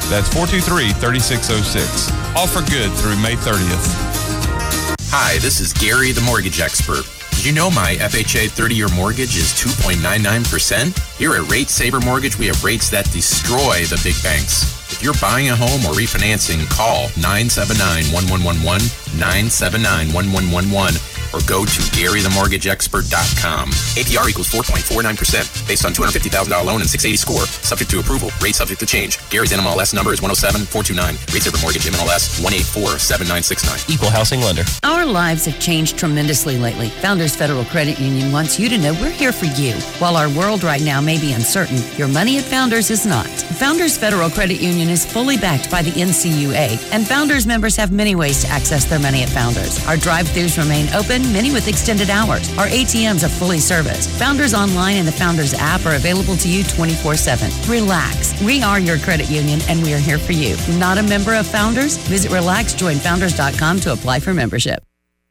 That's 423-3606. All for good through May 30th. Hi, this is Gary, the mortgage expert. Did you know my FHA 30-year mortgage is 2.99%? Here at Rate Saver Mortgage, we have rates that destroy the big banks. If you're buying a home or refinancing, call 979-1111, 979-1111, or go to GaryTheMortgageExpert.com. APR equals 4.49% based on $250,000 loan and 680 score. Subject to approval. Rate subject to change. Gary's NMLS number is 107429. Rate Saver Mortgage NMLS 1847969. Equal housing lender. Our lives have changed tremendously lately. Founders Federal Credit Union wants you to know we're here for you. While our world right now may be uncertain, your money at Founders is not. Founders Federal Credit Union is fully backed by the NCUA, and Founders members have many ways to access their money at Founders. Our drive-thrus remain open, many with extended hours. Our ATMs are fully serviced. Founders Online and the Founders app are available to you 24/7. Relax. We are your credit union, and we are here for you. Not a member of Founders? Visit RelaxJoinFounders.com to apply for membership.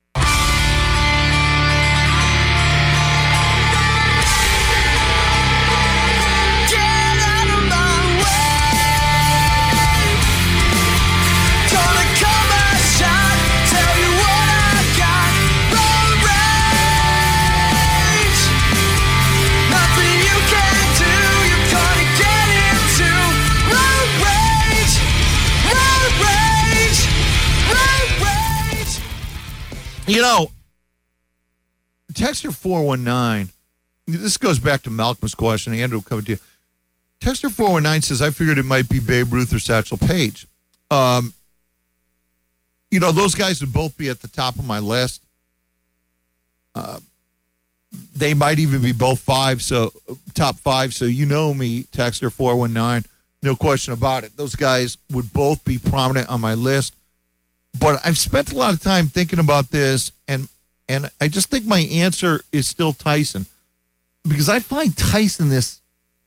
You know, Texter 419, this goes back to Malcolm's question. Andrew, coming to you. Texter 419 says, I figured it might be Babe Ruth or Satchel Paige. You know, those guys would both be at the top of my list. They might even be both top five. So you know me, Texter 419, no question about it. Those guys would both be prominent on my list. But I've spent a lot of time thinking about this, and I just think my answer is still Tyson, because I find Tyson this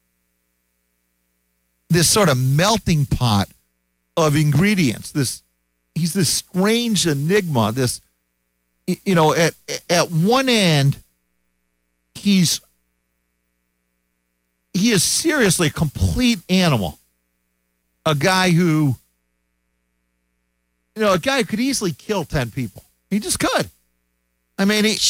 sort of melting pot of ingredients. He's this strange enigma. At one end, he is seriously a complete animal, a guy who could easily kill 10 people. He just could. I mean, a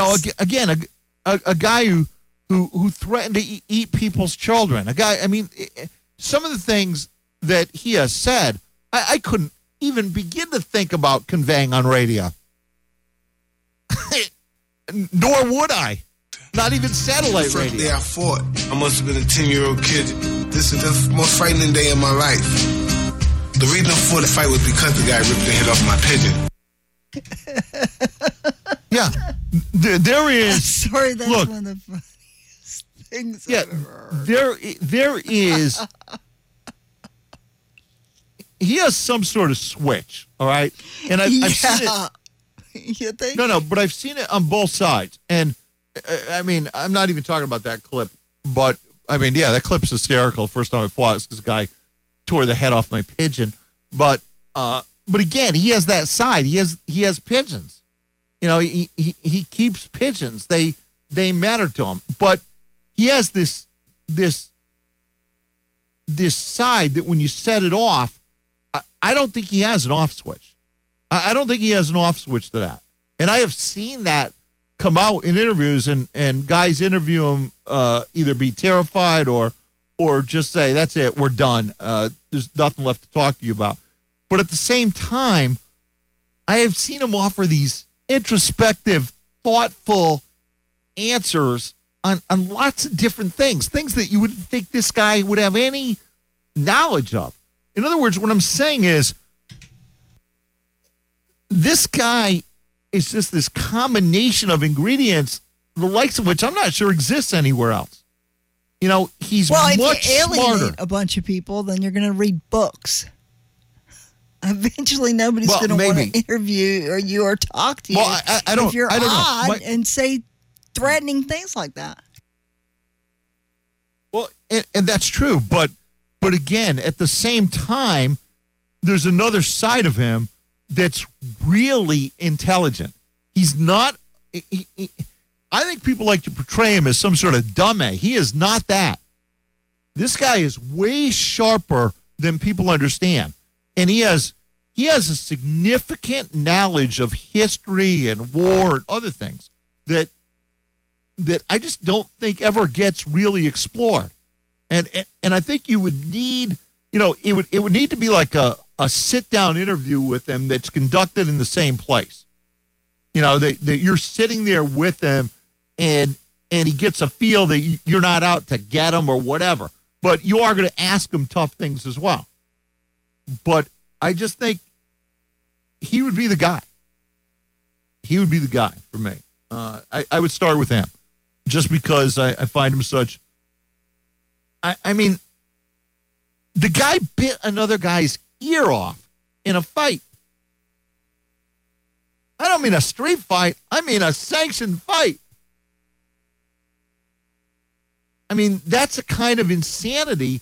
guy who threatened to eat people's children. A guy, I mean, some of the things that he has said, I couldn't even begin to think about conveying on radio. Nor would I. Not even satellite radio. The first day I fought, I must have been a 10-year-old kid. This is the most frightening day of my life. The reason I fought the fight was because the guy ripped the head off my pigeon. Yeah. There is... Sorry, that's one of the funniest things I've ever heard. There is... He has some sort of switch, all right? And I've seen it... You think? No, but I've seen it on both sides. And, I mean, I'm not even talking about that clip, but, I mean, yeah, that clip's hysterical. First time I fought, this guy tore the head off my pigeon, but again, he has that side. He has pigeons. You know, he keeps pigeons. They matter to him. But he has this side that when you set it off, I don't think he has an off switch. I don't think he has an off switch to that. And I have seen that come out in interviews, and guys interview him either be terrified or just say, that's it, we're done. There's nothing left to talk to you about. But at the same time, I have seen him offer these introspective, thoughtful answers on lots of different things that you wouldn't think this guy would have any knowledge of. In other words, what I'm saying is, this guy is just this combination of ingredients, the likes of which I'm not sure exists anywhere else. You know, he's much if you alienate smarter. a bunch of people, then you're going to read books. Eventually, nobody's going to want to interview you or talk to you. Well, I don't. If you're I don't odd know. and say threatening things like that. Well, and that's true, but again, at the same time, there's another side of him that's really intelligent. He's not. I think people like to portray him as some sort of dumb. He is not that. This guy is way sharper than people understand. And he has a significant knowledge of history and war and other things that I just don't think ever gets really explored. And I think you would need, it would need to be like a sit-down interview with him that's conducted in the same place. That you're sitting there with him and he gets a feel that you're not out to get him or whatever. But you are going to ask him tough things as well. But I just think he would be the guy. He would be the guy for me. I would start with him just because I find him such... I mean, the guy bit another guy's ear off in a fight. I don't mean a street fight. I mean a sanctioned fight. I mean, that's a kind of insanity,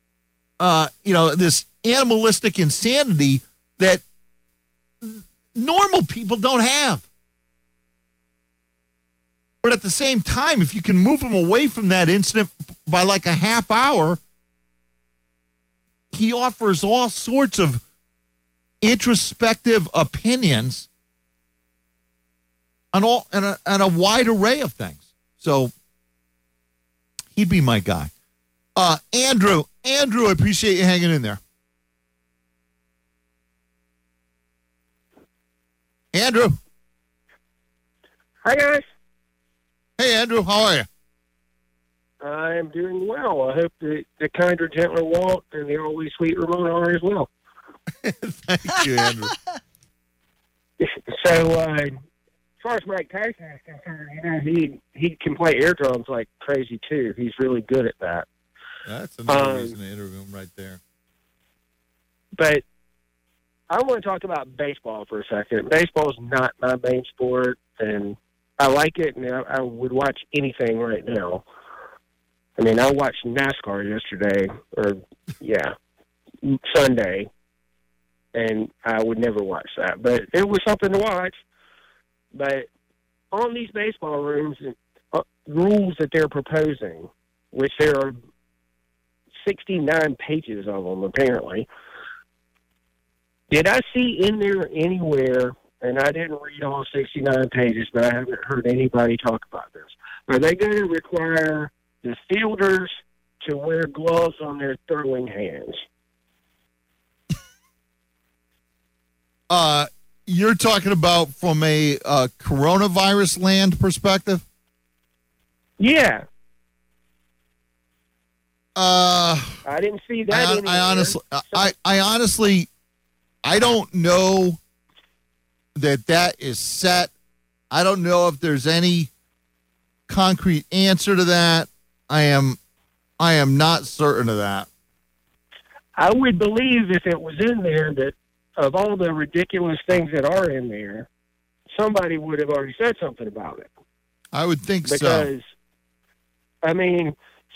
this animalistic insanity that normal people don't have. But at the same time, if you can move him away from that incident by like a half hour, he offers all sorts of introspective opinions on a wide array of things. So he'd be my guy. Andrew, I appreciate you hanging in there. Andrew. Hi, guys. Hey, Andrew, how are you? I am doing well. I hope the kinder, gentler Walt and the always sweet Ramona are as well. Thank you, Andrew. So, as far as Mike Tyson is concerned, he can play air drums like crazy, too. He's really good at that. That's another reason to interview him right there. But I want to talk about baseball for a second. Baseball is not my main sport, and I like it, and I would watch anything right now. I mean, I watched NASCAR yesterday, Sunday, and I would never watch that. But it was something to watch. But on these baseball rules that they're proposing, which there are 69 pages of them, apparently, did I see in there anywhere, and I didn't read all 69 pages, but I haven't heard anybody talk about this, are they going to require the fielders to wear gloves on their throwing hands? You're talking about from a coronavirus land perspective? Yeah. I didn't see that. I honestly, I don't know that is set. I don't know if there's any concrete answer to that. I am not certain of that. I would believe if it was in there that of all the ridiculous things that are in there, somebody would have already said something about it. I would think so. Because, I mean,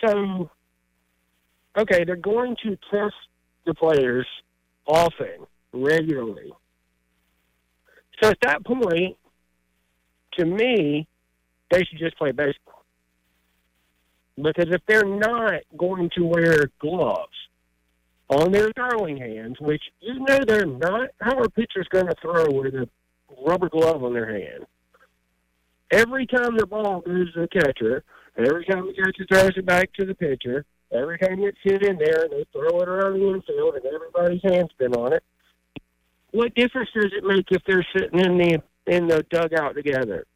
okay, they're going to test the players often, regularly. So at that point, to me, they should just play baseball. Because if they're not going to wear gloves on their throwing hands, which they're not, how are pitchers going to throw with a rubber glove on their hand? Every time the ball goes to the catcher, every time the catcher throws it back to the pitcher, every time it's hit in there and they throw it around the infield and everybody's hand's been on it, what difference does it make if they're sitting in the dugout together?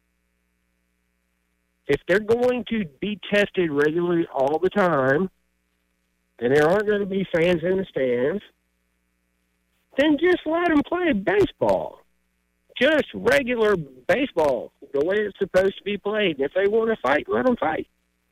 If they're going to be tested regularly all the time, and there aren't going to be fans in the stands, then just let them play baseball. Just regular baseball, the way it's supposed to be played. And if they want to fight, let them fight.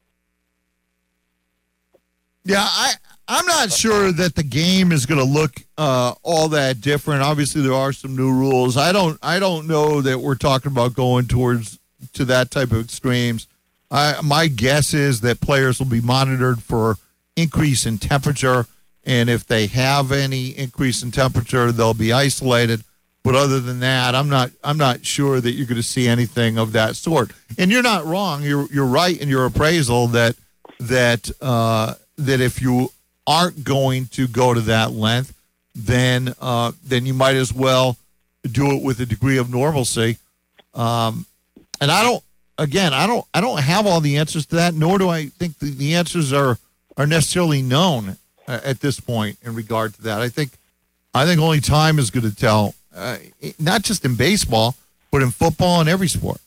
Yeah, I'm not sure that the game is going to look all that different. Obviously, there are some new rules. I don't know that we're talking about going to that type of extremes. My guess is that players will be monitored for increase in temperature, and if they have any increase in temperature, they'll be isolated. But other than that, I'm not sure that you're going to see anything of that sort. And you're not wrong. You're right in your appraisal that if you aren't going to go to that length, then you might as well do it with a degree of normalcy. And I don't have all the answers to that, nor do I think the answers are necessarily known at this point in regard to that. I think only time is going to tell, not just in baseball, but in football and every sport.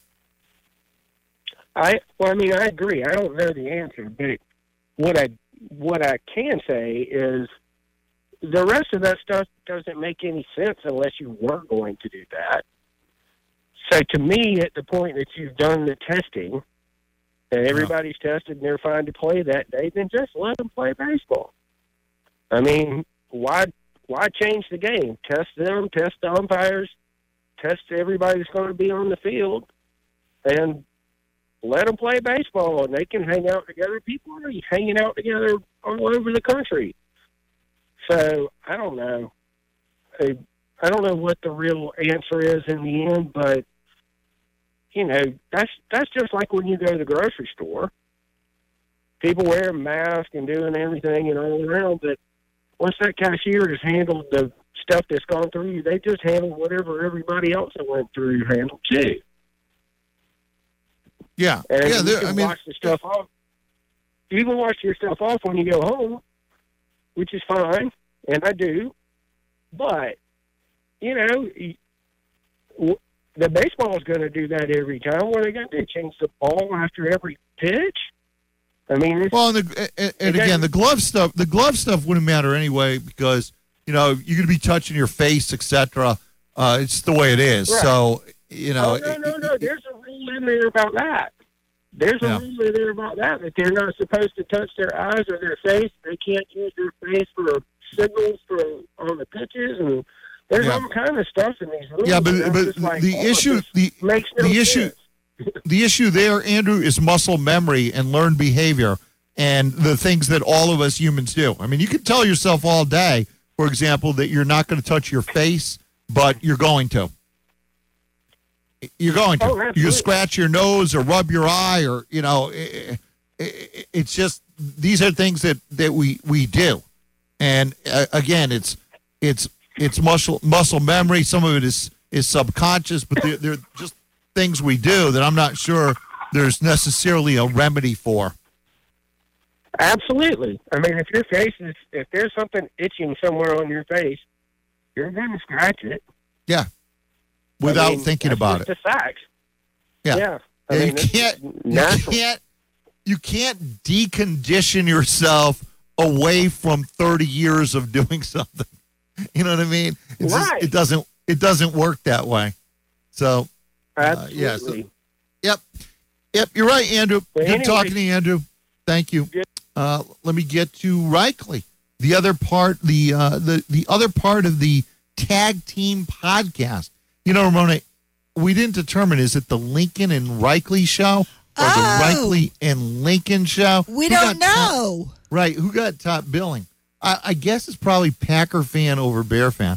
I agree. I don't know the answer, but what I can say is the rest of that stuff doesn't make any sense unless you weren't going to do that. So to me, at the point that you've done the testing and everybody's tested and they're fine to play that day, then just let them play baseball. I mean, why change the game? Test them, test the umpires, test everybody that's going to be on the field, and let them play baseball, and they can hang out together. People are hanging out together all over the country. So I don't know. I don't know what the real answer is in the end, but that's just like when you go to the grocery store. People wear masks and doing everything and all around, but once that cashier has handled the stuff that's gone through you, they just handle whatever everybody else that went through handled too. Yeah. And you can wash the stuff off. You can wash your stuff off when you go home, which is fine, and I do. But, the baseball is going to do that every time. What are they going to do? Change the ball after every pitch? I mean, the glove stuff. The glove stuff wouldn't matter anyway because you're going to be touching your face, etc. It's the way it is. Right. So No. There's a rule in there about that. There's a rule in there about that they're not supposed to touch their eyes or their face. They can't use their face for signals on the pitches, and there's all kind of stuff in these rules. Yeah, but the issue there, Andrew, is muscle memory and learned behavior and the things that all of us humans do. I mean, you can tell yourself all day, for example, that you're not going to touch your face, but you're going to. You're going to. Oh, you scratch your nose or rub your eye or, it's just, these are things that we do. And again, it's muscle memory. Some of it is subconscious, but they're just things we do that I'm not sure there's necessarily a remedy for. Absolutely. I mean, if there's something itching somewhere on your face, you're going to scratch it. Yeah. Without thinking about it. It's a fact. Yeah. You can't decondition yourself away from 30 years of doing something. You know what I mean? Right. It doesn't work that way. So, absolutely. Yep. You're right, Andrew. Good talking to you, Andrew. Thank you. Let me get to Reichley. The other part, the other part of the tag team podcast. Ramona, we didn't determine, is it the Lincoln and Reichley show or the Reichley and Lincoln show? We don't know. Right. Who got top billing? I guess it's probably Packer fan over Bear fan.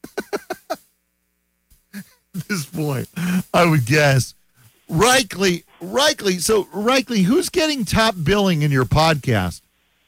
At this point, I would guess. Reichley. So, Reichley, who's getting top billing in your podcast?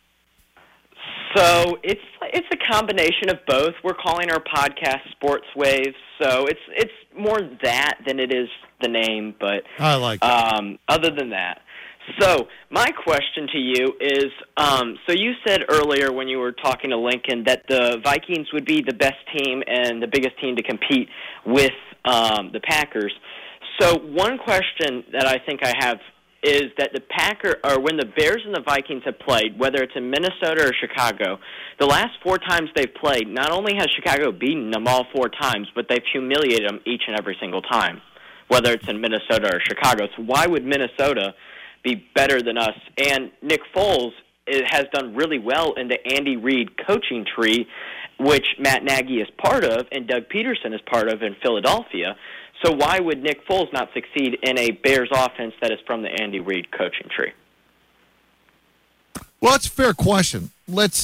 So it's a combination of both. We're calling our podcast Sports Waves, so it's more that than it is the name. But I like it. Other than that, so my question to you is: so you said earlier when you were talking to Lincoln that the Vikings would be the best team and the biggest team to compete with the Packers. So one question that I think I have is that when the Bears and the Vikings have played, whether it's in Minnesota or Chicago, the last 4 times they've played, not only has Chicago beaten them all 4 times, but they've humiliated them each and every single time, whether it's in Minnesota or Chicago. So why would Minnesota be better than us? And Nick Foles has done really well in the Andy Reid coaching tree, which Matt Nagy is part of and Doug Peterson is part of in Philadelphia. So why would Nick Foles not succeed in a Bears offense that is from the Andy Reid coaching tree? Well, it's a fair question. Let's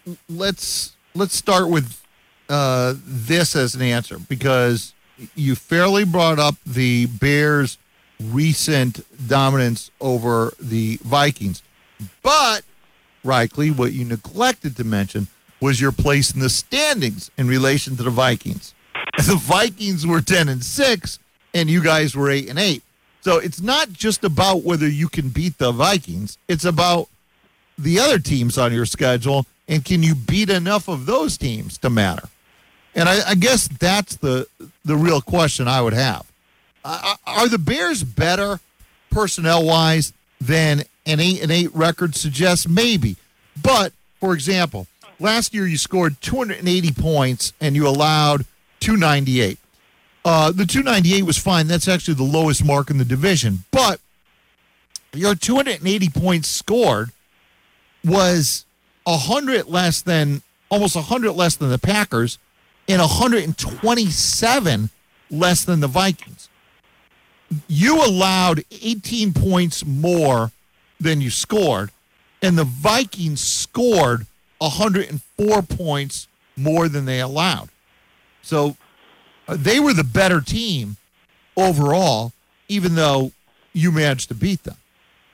start with this as an answer, because you fairly brought up the Bears' recent dominance over the Vikings. But Reichley, what you neglected to mention was your place in the standings in relation to the Vikings. The Vikings were 10-6, and you guys were 8-8. So it's not just about whether you can beat the Vikings. It's about the other teams on your schedule, and can you beat enough of those teams to matter? And I guess that's the real question I would have. Are the Bears better personnel-wise than an 8-8 record suggests? Maybe. But, for example, last year you scored 280 points and you allowed 298. The 298 was fine. That's actually the lowest mark in the division. But your 280 points scored was 100 less than, almost 100 less than the Packers and 127 less than the Vikings. You allowed 18 points more than you scored, and the Vikings scored 104 points more than they allowed. So they were the better team overall, even though you managed to beat them.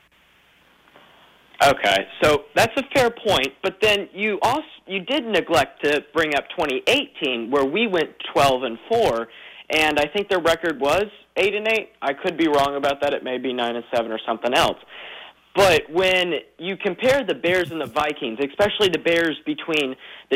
Okay, so that's a fair point, but then you did neglect to bring up 2018, where we went 12-4, and I think their record was 8-8. I could be wrong about that. It may be 9-7 or something else. But when you compare the Bears and the Vikings, especially the Bears between the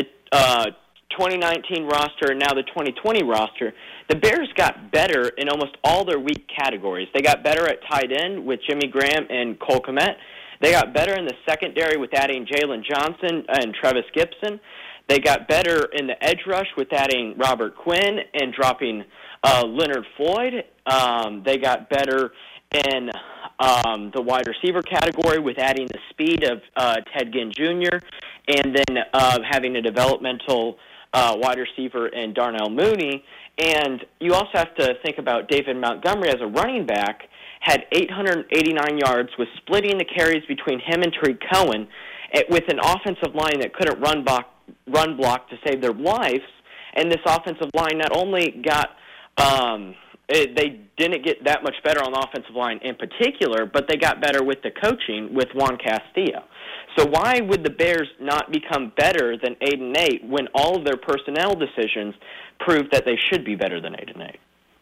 2019 roster and now the 2020 roster, the Bears got better in almost all their weak categories. They got better at tight end with Jimmy Graham and Cole Kmet. They got better in the secondary with adding Jalen Johnson and Travis Gibson. They got better in the edge rush with adding Robert Quinn and dropping Leonard Floyd. They got better in the wide receiver category with adding the speed of Ted Ginn Jr. and then having a developmental wide receiver in Darnell Mooney. And you also have to think about David Montgomery as a running back, had 889 yards, was splitting the carries between him and Tariq Cohen with an offensive line that couldn't run block to save their lives. And this offensive line not only got they didn't get that much better on the offensive line in particular, but they got better with the coaching with Juan Castillo. So why would the Bears not become better than 8-8 when all of their personnel decisions prove that they should be better than 8-8?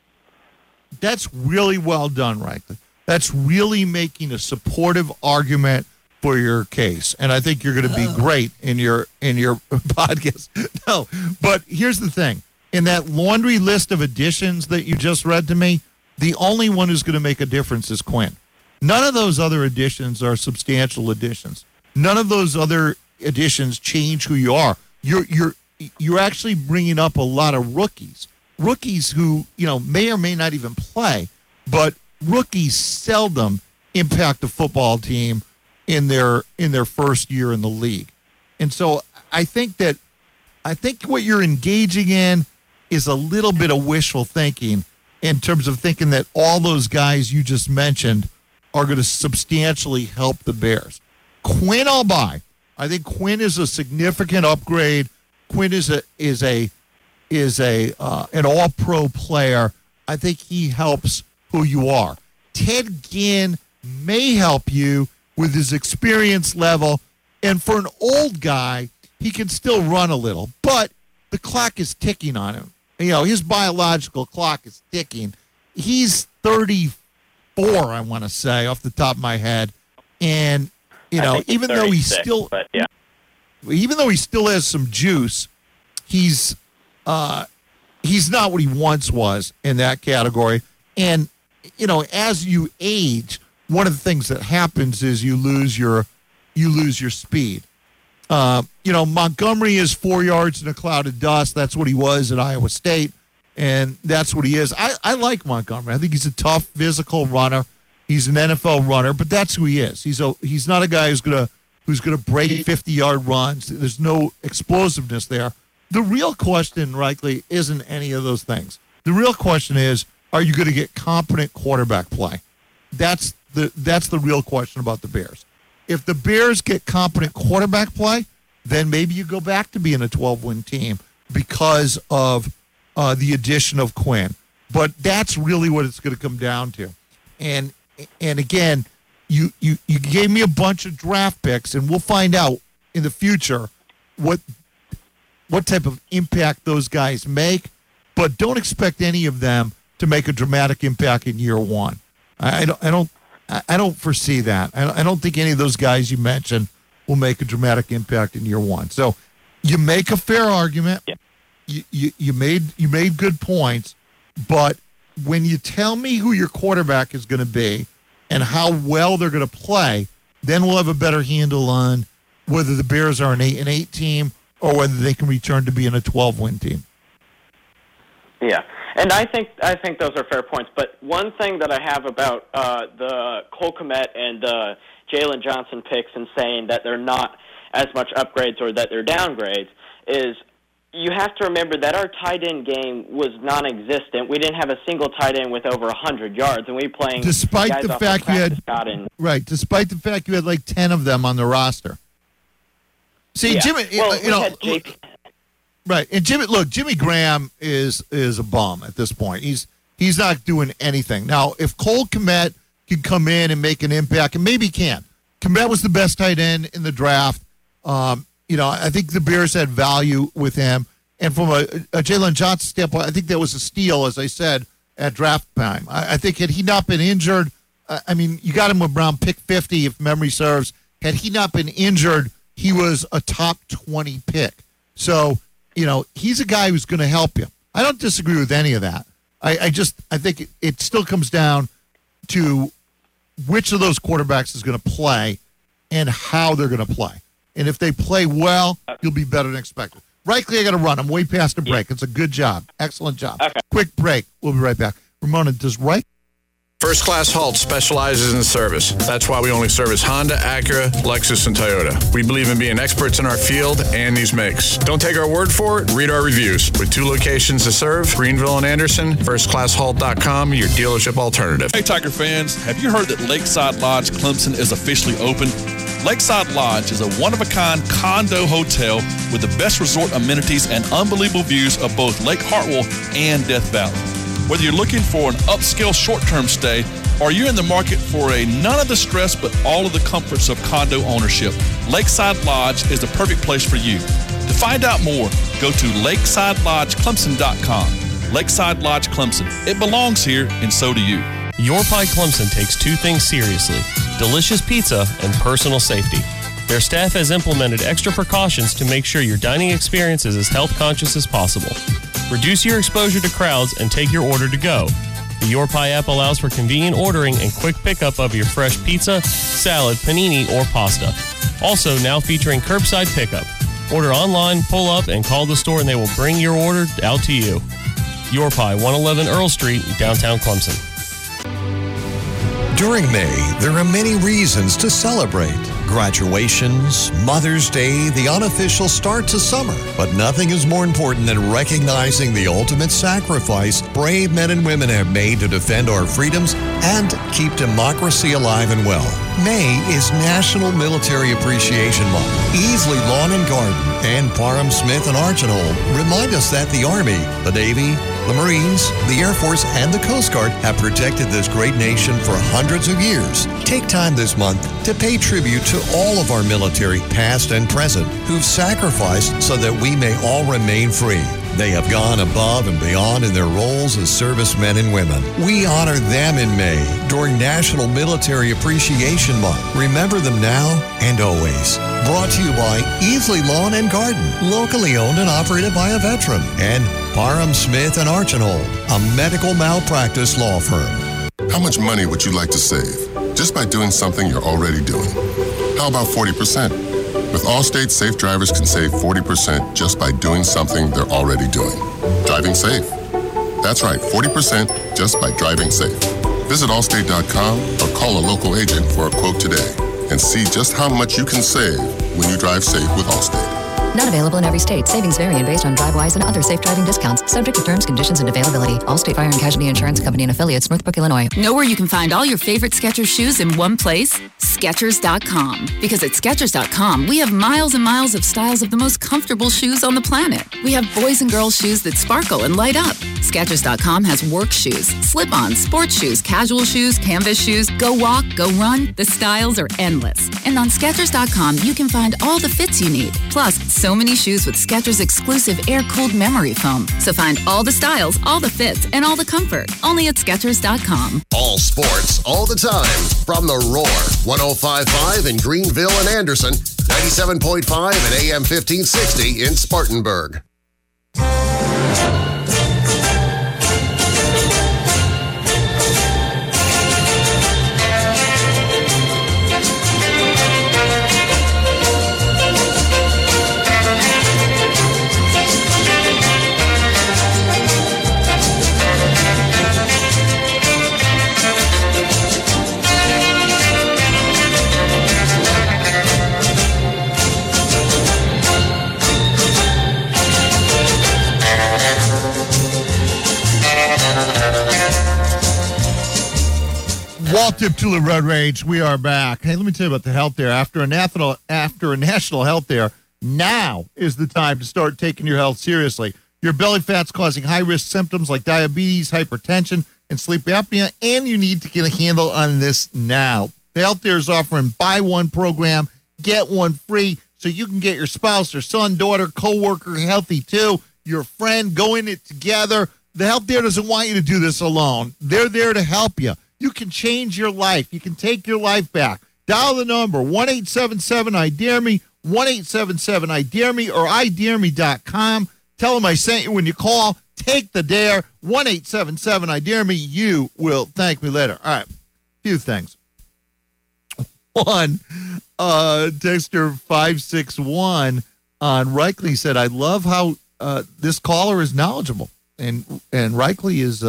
That's really well done, Reichley. That's really making a supportive argument for your case, and I think you're going to be great in your podcast. No, but here's the thing. In that laundry list of additions that you just read to me, the only one who's going to make a difference is Quinn. None of those other additions are substantial additions. None of those other additions change who you are. You're actually bringing up a lot of rookies who may or may not even play, but rookies seldom impact a football team in their first year in the league. And so I think what you're engaging in is a little bit of wishful thinking in terms of thinking that all those guys you just mentioned are going to substantially help the Bears. Quinn I'll buy. I think Quinn is a significant upgrade. Quinn is an all-pro player. I think he helps who you are. Ted Ginn may help you with his experience level, and for an old guy, he can still run a little, but the clock is ticking on him. His biological clock is ticking. He's 34, I want to say, off the top of my head, and even though he still has some juice, he's not what he once was in that category. And as you age, one of the things that happens is you lose your speed. Montgomery is 4 yards in a cloud of dust. That's what he was at Iowa State, and that's what he is. I like Montgomery. I think he's a tough, physical runner. He's an NFL runner, but that's who he is. He's not a guy who's gonna break 50-yard runs. There's no explosiveness there. The real question, Reichley, isn't any of those things. The real question is, are you going to get competent quarterback play? That's the real question about the Bears. If the Bears get competent quarterback play, then maybe you go back to being a 12-win team because of the addition of Quinn. But that's really what it's going to come down to. And again, you gave me a bunch of draft picks, and we'll find out in the future what type of impact those guys make, but don't expect any of them to make a dramatic impact in year one. I don't foresee that. I don't think any of those guys you mentioned will make a dramatic impact in year one. So you make a fair argument. Yeah. You made good points, but when you tell me who your quarterback is going to be and how well they're going to play, then we'll have a better handle on whether the Bears are an 8-8 team or whether they can return to being a 12-win team. Yeah, and I think those are fair points. But one thing that I have about the Cole Kmet and the Jalen Johnson picks and saying that they're not as much upgrades or that they're downgrades is you have to remember that our tight end game was non-existent. We didn't have a single tight end with over 100 yards, and we were playing despite guys the off fact of you had right. Despite the fact you had like 10 of them on the roster. See, yeah. Jimmy, right, and Jimmy Graham is a bum at this point. He's not doing anything now. If Cole Kmet can come in and make an impact, and maybe he can. Kmet was the best tight end in the draft. I think the Bears had value with him. And from a Jalen Johnson standpoint, I think that was a steal, as I said, at draft time. I think had he not been injured, you got him around pick 50, if memory serves. Had he not been injured, he was a top 20 pick. So, he's a guy who's going to help you. I don't disagree with any of that. I think it still comes down to which of those quarterbacks is going to play and how they're going to play. And if they play well, you'll be better than expected. Rightly, I got to run. I'm way past the break. It's a good job. Excellent job. Okay. Quick break. We'll be right back. Ramona, does Reich? First Class Halt specializes in service. That's why we only service Honda, Acura, Lexus, and Toyota. We believe in being experts in our field and these makes. Don't take our word for it. Read our reviews. With 2 locations to serve, Greenville and Anderson, firstclasshalt.com, your dealership alternative. Hey, Tiger fans, have you heard that Lakeside Lodge Clemson is officially open? Lakeside Lodge is a one-of-a-kind condo hotel with the best resort amenities and unbelievable views of both Lake Hartwell and Death Valley. Whether you're looking for an upscale short-term stay or you're in the market for a none of the stress but all of the comforts of condo ownership, Lakeside Lodge is the perfect place for you. To find out more, go to lakesidelodgeclemson.com. Lakeside Lodge Clemson. It belongs here, and so do you. Your Pie Clemson takes 2 things seriously: delicious pizza and personal safety. Their staff has implemented extra precautions to make sure your dining experience is as health conscious as possible. Reduce your exposure to crowds and take your order to go. The Your Pie app allows for convenient ordering and quick pickup of your fresh pizza, salad, panini, or pasta. Also now featuring curbside pickup. Order online, pull up, and call the store and they will bring your order out to you. Your Pie, 111 Earl Street, downtown Clemson. During May, there are many reasons to celebrate. Graduations, Mother's Day, the unofficial start to summer. But nothing is more important than recognizing the ultimate sacrifice brave men and women have made to defend our freedoms and keep democracy alive and well. May is National Military Appreciation Month. Easley Lawn and Garden and Parham Smith and Archenhold remind us that the Army, the Navy, the Marines, the Air Force, and the Coast Guard have protected this great nation for hundreds of years. Take time this month to pay tribute to all of our military, past and present, who've sacrificed so that we may all remain free. They have gone above and beyond in their roles as servicemen and women. We honor them in May during National Military Appreciation Month. Remember them now and always. Brought to you by Easley Lawn and Garden, locally owned and operated by a veteran, and Parham Smith and Archenhold, a medical malpractice law firm. How much money would you like to save just by doing something you're already doing? How about 40%? With Allstate, safe drivers can save 40% just by doing something they're already doing. Driving safe. That's right, 40% just by driving safe. Visit Allstate.com or call a local agent for a quote today and see just how much you can save when you drive safe with Allstate. Not available in every state. Savings vary based on DriveWise and other safe driving discounts. Subject to terms, conditions, and availability. Allstate Fire and Casualty Insurance Company and affiliates, Northbrook, Illinois. Know where you can find all your favorite Skechers shoes in one place? Skechers.com. Because at Skechers.com, we have miles and miles of styles of the most comfortable shoes on the planet. We have boys and girls shoes that sparkle and light up. Skechers.com has work shoes, slip-ons, sports shoes, casual shoes, canvas shoes, go walk, go run. The styles are endless. And on Skechers.com, you can find all the fits you need. Plus, so many shoes with Skechers exclusive air-cooled memory foam. So find all the styles, all the fits, and all the comfort. Only at Skechers.com. All sports, all the time. From the Roar, 105.5 in Greenville and Anderson, 97.5 and AM 1560 in Spartanburg. Walt Diptula Road Rage, we are back. Hey, let me tell you about the health there. After a national health there, now is the time to start taking your health seriously. Your belly fat's causing high-risk symptoms like diabetes, hypertension, and sleep apnea, and you need to get a handle on this now. The health there is offering buy one program, get one free, so you can get your spouse or son, daughter, coworker healthy too, your friend, go in it together. The health there doesn't want you to do this alone. They're there to help you. You can change your life. You can take your life back. Dial the number, 1-877-I-DARE-ME, 1-877-I-DARE-ME, or idareme.com. Tell them I sent you when you call. Take the dare, 1-877-I-DARE-ME. You will thank me later. All right, few things. One, texter 561 on Reichly said, I love how this caller is knowledgeable. And Reichly is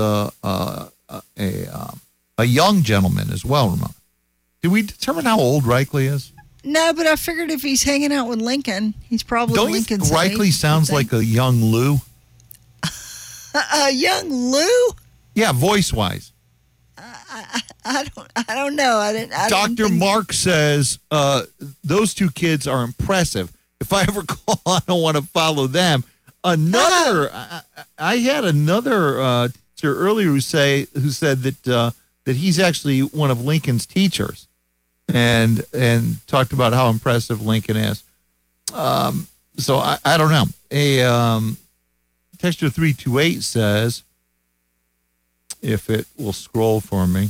a young gentleman as well, Ramon. Did we determine how old Reichly is? No, but I figured if he's hanging out with Lincoln, he's probably Lincoln's age. Don't you think Reichly sounds like a young Lou? A young Lou? Yeah, voice-wise. I don't know. Dr. Mark says those two kids are impressive. If I ever call, I don't want to follow them. I had another earlier who said that he's actually one of Lincoln's teachers, and talked about how impressive Lincoln is. So I don't know. Texture 328 says, if it will scroll for me,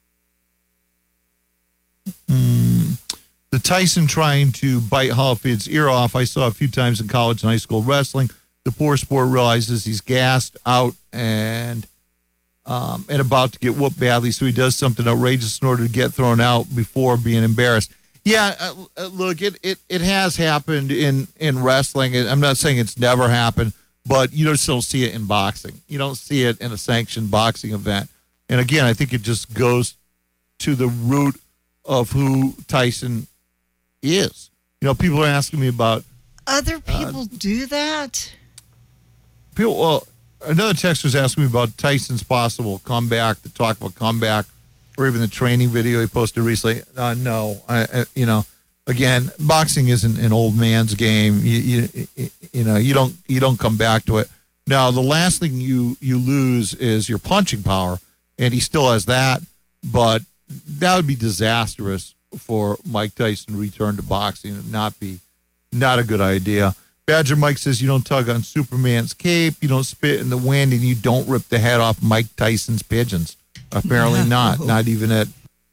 the Tyson trying to bite Holyfield's ear off, I saw a few times in college and high school wrestling. The poor sport realizes he's gassed out and about to get whooped badly, so he does something outrageous in order to get thrown out before being embarrassed. Yeah, look, it has happened in wrestling. I'm not saying it's never happened, but you don't still see it in boxing. You don't see it in a sanctioned boxing event. And again, I think it just goes to the root of who Tyson is. You know, people are asking me about other people do that. Well, another texter was asking me about Tyson's possible comeback, to talk about comeback, or even the training video he posted recently. No, again, boxing isn't an old man's game. You don't come back to it. Now, the last thing you lose is your punching power, and he still has that, but that would be disastrous for Mike Tyson to return to boxing. It would not a good idea. Badger Mike says you don't tug on Superman's cape, you don't spit in the wind, and you don't rip the head off Mike Tyson's pigeons. Apparently not even at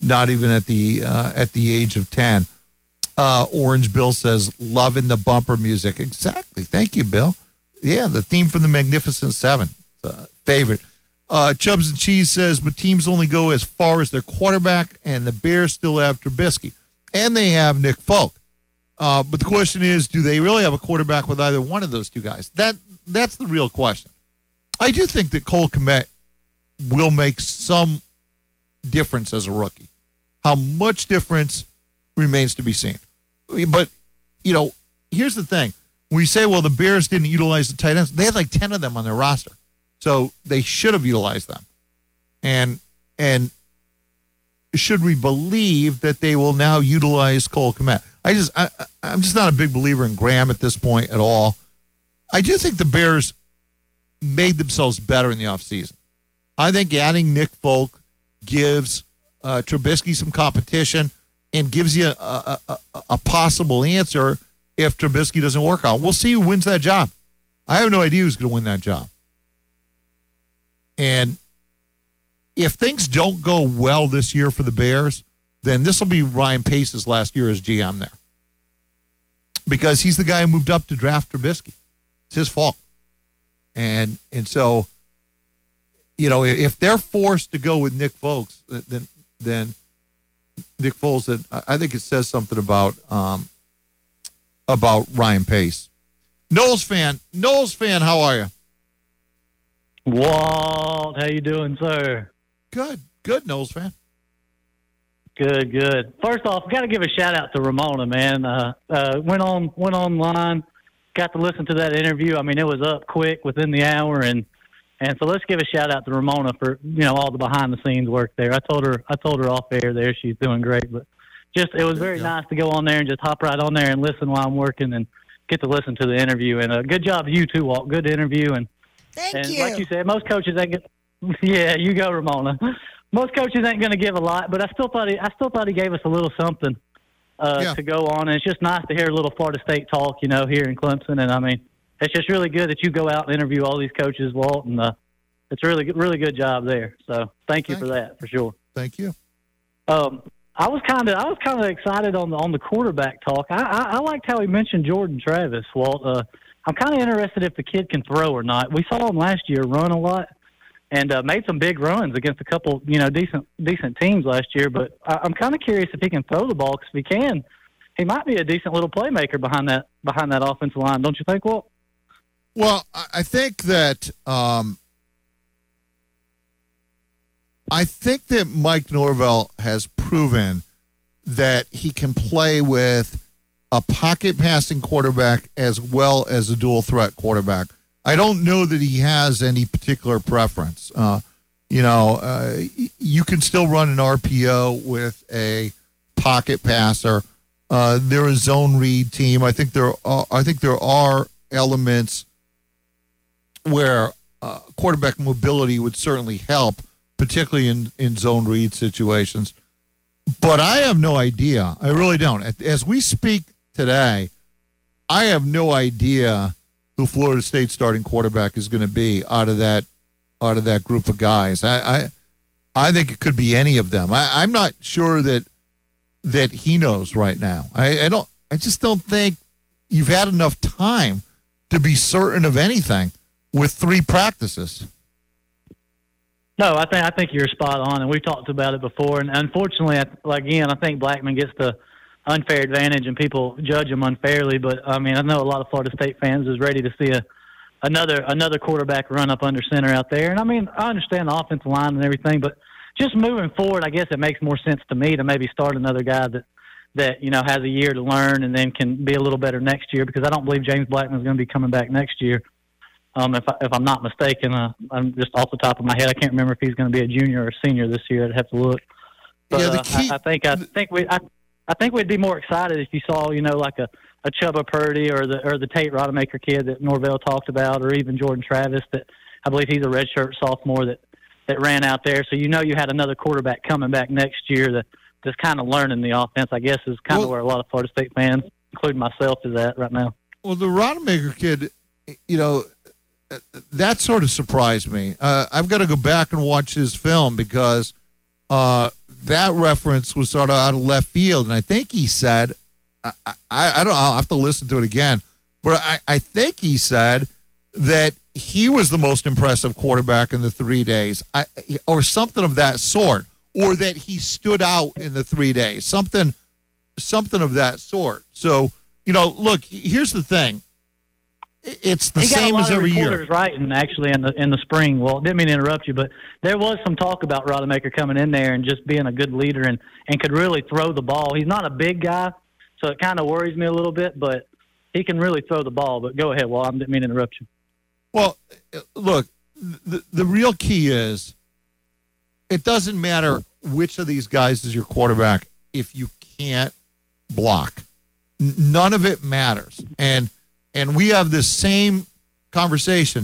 the age of 10. Orange Bill says loving the bumper music. Exactly. Thank you, Bill. Yeah, the theme from the Magnificent Seven. Favorite. Chubbs and Cheese says, but teams only go as far as their quarterback, and the Bears still have Trubisky, and they have Nick Folk. But the question is, do they really have a quarterback with either one of those two guys? That's the real question. I do think that Cole Kmet will make some difference as a rookie. How much difference remains to be seen. But, here's the thing. When you say, well, the Bears didn't utilize the tight ends, they had like 10 of them on their roster. So they should have utilized them. And should we believe that they will now utilize Cole Kmet? I'm just not a big believer in Graham at this point at all. I do think the Bears made themselves better in the offseason. I think adding Nick Folk gives Trubisky some competition and gives you a possible answer if Trubisky doesn't work out. We'll see who wins that job. I have no idea who's going to win that job. And if things don't go well this year for the Bears, then this will be Ryan Pace's last year as GM there. Because he's the guy who moved up to draft Trubisky. It's his fault. And so, if they're forced to go with Nick Foles, then Nick Foles, I think it says something about Ryan Pace. Knowles fan, how are you? Walt, how you doing, sir? Good, Knowles fan. Good. First off, got to give a shout out to Ramona, man. Went online, got to listen to that interview. I mean, it was up quick within the hour, and so let's give a shout out to Ramona for all the behind the scenes work there. I told her off air there she's doing great, but just it was very nice to go on there and just hop right on there and listen while I'm working and get to listen to the interview. And good job to you too, Walt. Good interview. Thank you. Like you said, most coaches ain't get. Yeah, you go, Ramona. Most coaches ain't going to give a lot, but I still thought he gave us a little something to go on. And it's just nice to hear a little Florida State talk, here in Clemson. And I mean, it's just really good that you go out and interview all these coaches, Walt, and it's a really good job there. So thank you for that, for sure. Thank you. I was kind of excited on the quarterback talk. I liked how he mentioned Jordan Travis, Walt. I'm kind of interested if the kid can throw or not. We saw him last year run a lot and made some big runs against a couple, decent teams last year. But I'm kind of curious if he can throw the ball, because if he can, he might be a decent little playmaker behind that offensive line. Don't you think, Walt? Well, I think that Mike Norvell has proven that he can play with a pocket passing quarterback as well as a dual threat quarterback. I don't know that he has any particular preference. You can still run an RPO with a pocket passer. They're a zone read team. I think there are elements where quarterback mobility would certainly help, particularly in zone read situations. But I have no idea. I really don't. As we speak today, I have no idea who Florida State's starting quarterback is going to be out of that group of guys. I think it could be any of them. I'm not sure that he knows right now. I just don't think you've had enough time to be certain of anything with 3 practices. No, I think you're spot on, and we've talked about it before. And unfortunately, I think Blackman gets the unfair advantage, and people judge him unfairly. But I mean, I know a lot of Florida State fans is ready to see another quarterback run up under center out there. And I mean, I understand the offensive line and everything, but just moving forward, I guess it makes more sense to me to maybe start another guy that has a year to learn and then can be a little better next year, because I don't believe James Blackman is going to be coming back next year. If I'm not mistaken, I'm just off the top of my head, I can't remember if he's going to be a junior or a senior this year. I'd have to look. But I think we'd be more excited if you saw, like a Chubba Purdy or the Tate Rodemaker kid that Norvell talked about, or even Jordan Travis, that I believe he's a redshirt sophomore that ran out there. So you had another quarterback coming back next year that's kind of learning the offense, I guess, is kind of where a lot of Florida State fans, including myself, is at right now. Well, the Rodemaker kid, that sort of surprised me. I've got to go back and watch his film, because that reference was sort of out of left field. And I think he said, I don't know, I'll have to listen to it again, but I think he said that he was the most impressive quarterback in the 3 days, or something of that sort, or that he stood out in the 3 days, something of that sort. So, look, here's the thing. It's the same as every year. Right, and actually in the spring. Well, didn't mean to interrupt you, but there was some talk about Rodemaker coming in there and just being a good leader and could really throw the ball. He's not a big guy, so it kind of worries me a little bit, but he can really throw the ball. But go ahead, Walt. I didn't mean to interrupt you. Well, look, the real key is it doesn't matter which of these guys is your quarterback if you can't block. None of it matters. And we have this same conversation.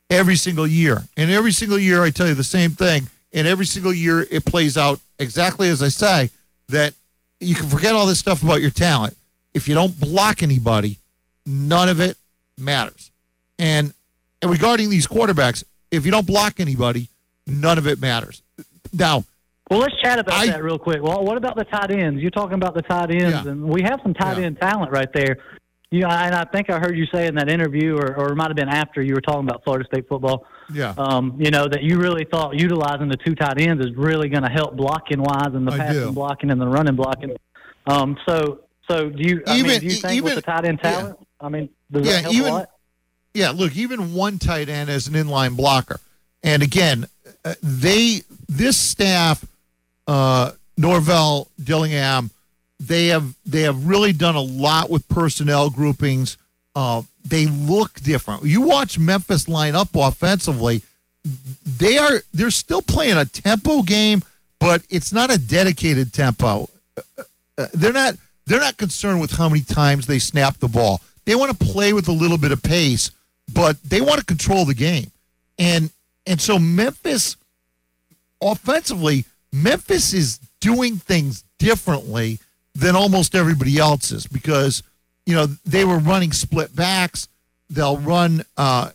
every single year. And every single year I tell you the same thing. And every single year it plays out exactly as I say, that you can forget all this stuff about your talent. If you don't block anybody, none of it matters. And regarding these quarterbacks, if you don't block anybody, none of it matters. Now, well, let's chat about that real quick. Well, what about the tight ends? You're talking about the tight ends, and we have some tight end talent right there. And I think I heard you say in that interview, or it might have been after you were talking about Florida State football. Yeah. That you really thought utilizing the two tight ends is really going to help blocking wise and the passing blocking and the running blocking. So do you think with the tight end talent? Does that help a lot? Yeah, look, even one tight end as an inline blocker. And again, this staff, Norvell, Dillingham, they have really done a lot with personnel groupings. They look different. You watch Memphis line up offensively, they're still playing a tempo game, but it's not a dedicated tempo. They're not concerned with how many times they snap the ball. They want to play with a little bit of pace, but they want to control the game. And so Memphis, offensively, Memphis is doing things differently than almost everybody else is because, they were running split backs. They'll run, out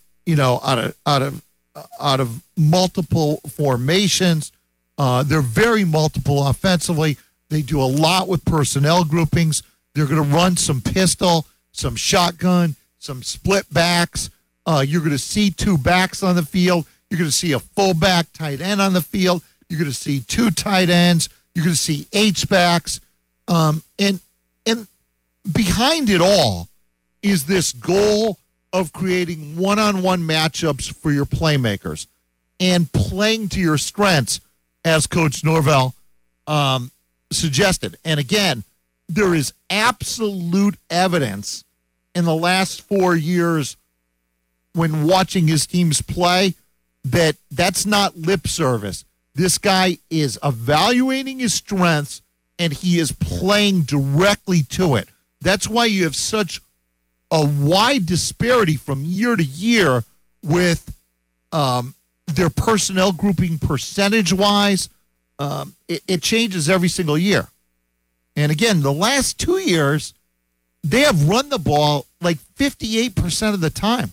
of multiple formations. They're very multiple offensively. They do a lot with personnel groupings. They're going to run some pistol, some shotgun, some split backs. You're going to see two backs on the field. You're going to see a fullback tight end on the field. You're going to see two tight ends. You're going to see H-backs. And behind it all is this goal of creating one-on-one matchups for your playmakers and playing to your strengths, as Coach Norvell suggested. And again, there is absolute evidence in the last 4 years when watching his teams play that that's not lip service. This guy is evaluating his strengths and he is playing directly to it. That's why you have such a wide disparity from year to year with their personnel grouping percentage-wise. It changes every single year. And again, the last 2 years, they have run the ball like 58% of the time.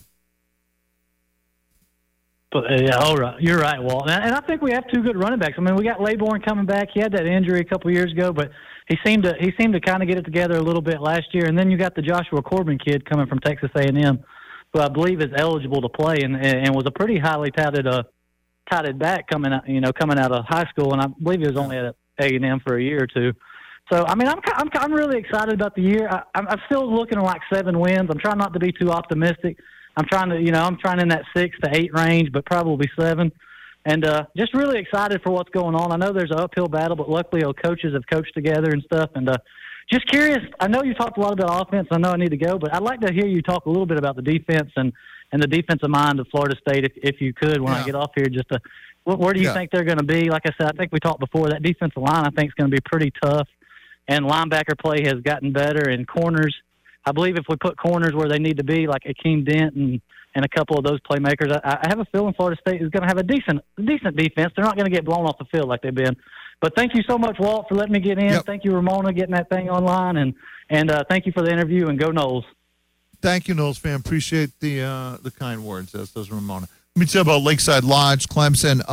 But all right, you're right, Walt. And I think we have two good running backs. I mean, we got Laybourne coming back. He had that injury a couple years ago, but he seemed to kind of get it together a little bit last year. And then you got the Joshua Corbin kid coming from Texas A&M, who I believe is eligible to play and was a pretty highly touted back coming out of high school. And I believe he was only at A&M for a year or two. So I mean, I'm really excited about the year. I'm still looking at like 7 wins. I'm trying not to be too optimistic. I'm trying in that 6 to 8 range, but probably 7. And just really excited for what's going on. I know there's an uphill battle, but luckily our coaches have coached together and stuff. And just curious, I know you talked a lot about offense. I know I need to go, but I'd like to hear you talk a little bit about the defense and the defensive mind of Florida State, if you could, when I get off here. Just where do you think they're going to be? Like I said, I think we talked before, that defensive line I think is going to be pretty tough. And linebacker play has gotten better, and corners, I believe if we put corners where they need to be, like Akeem Dent and a couple of those playmakers, I have a feeling Florida State is going to have a decent defense. They're not going to get blown off the field like they've been. But thank you so much, Walt, for letting me get in. Yep. Thank you, Ramona, getting that thing online, and thank you for the interview. And go Noles. Thank you, Noles fan. Appreciate the kind words. As does Ramona. Let me tell you about Lakeside Lodge, Clemson.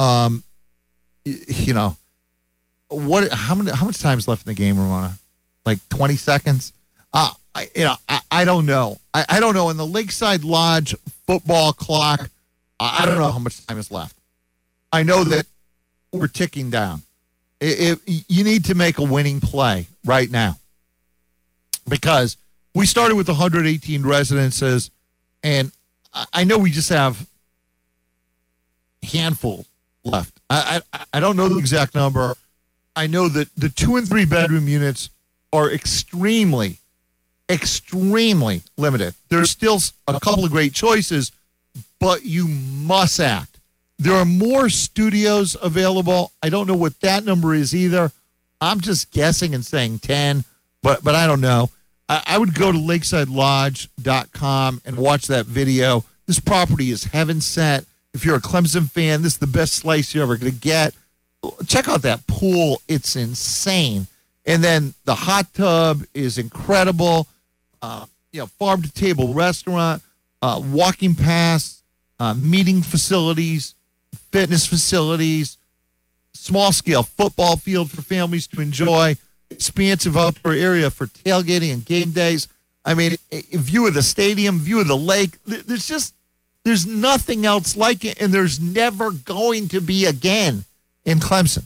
How much time is left in the game, Ramona? Like 20 seconds? I don't know. I don't know. In the Lakeside Lodge football clock, I don't know how much time is left. I know that we're ticking down. You need to make a winning play right now because we started with 118 residences, and I know we just have a handful left. I don't know the exact number. I know that the 2 and 3 bedroom units are extremely limited. There's still a couple of great choices, but you must act. There are more studios available. I don't know what that number is either. I'm just guessing and saying 10, but I don't know. I would go to lakesidelodge.com and watch that video. This property is heaven sent. If you're a Clemson fan, this is the best slice you're ever going to get. Check out that pool. It's insane. And then the hot tub is incredible. Farm-to-table restaurant, walking past, meeting facilities, fitness facilities, small-scale football field for families to enjoy, expansive outdoor area for tailgating and game days. I mean, a view of the stadium, view of the lake. There's nothing else like it, and there's never going to be again in Clemson.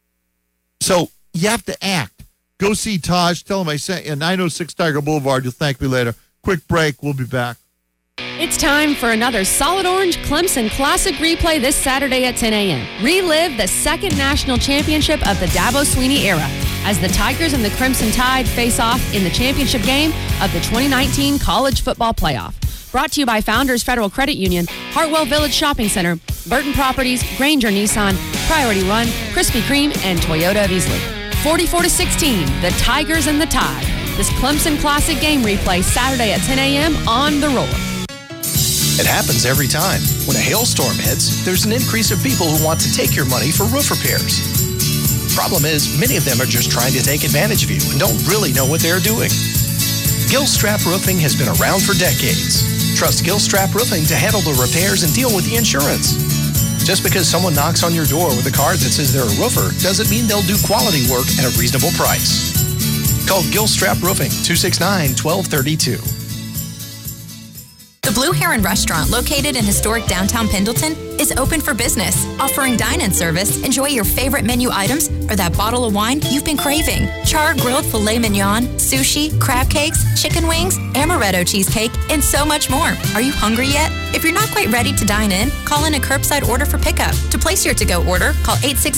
So you have to act. Go see Taj. Tell him I sent you 906 Tiger Boulevard. You'll thank me later. Quick break. We'll be back. It's time for another Solid Orange Clemson Classic replay this Saturday at 10 a.m. Relive the second national championship of the Dabo Swinney era as the Tigers and the Crimson Tide face off in the championship game of the 2019 College Football Playoff. Brought to you by Founders Federal Credit Union, Hartwell Village Shopping Center, Burton Properties, Granger Nissan, Priority Run, Krispy Kreme, and Toyota of Easley. 44-16, the Tigers and the Tide. This Clemson Classic game replay Saturday at 10 a.m. on The Roar. It happens every time. When a hailstorm hits, there's an increase of people who want to take your money for roof repairs. Problem is, many of them are just trying to take advantage of you and don't really know what they're doing. Gilstrap Roofing has been around for decades. Trust Gilstrap Roofing to handle the repairs and deal with the insurance. Just because someone knocks on your door with a card that says they're a roofer doesn't mean they'll do quality work at a reasonable price. Call Gilstrap Roofing, 269-1232. The Blue Heron Restaurant, located in historic downtown Pendleton, is open for business, offering dine-in service. Enjoy your favorite menu items or that bottle of wine you've been craving. Charred grilled filet mignon, sushi, crab cakes, chicken wings, amaretto cheesecake, and so much more. Are you hungry yet? If you're not quite ready to dine in, call in a curbside order for pickup. To place your to-go order, call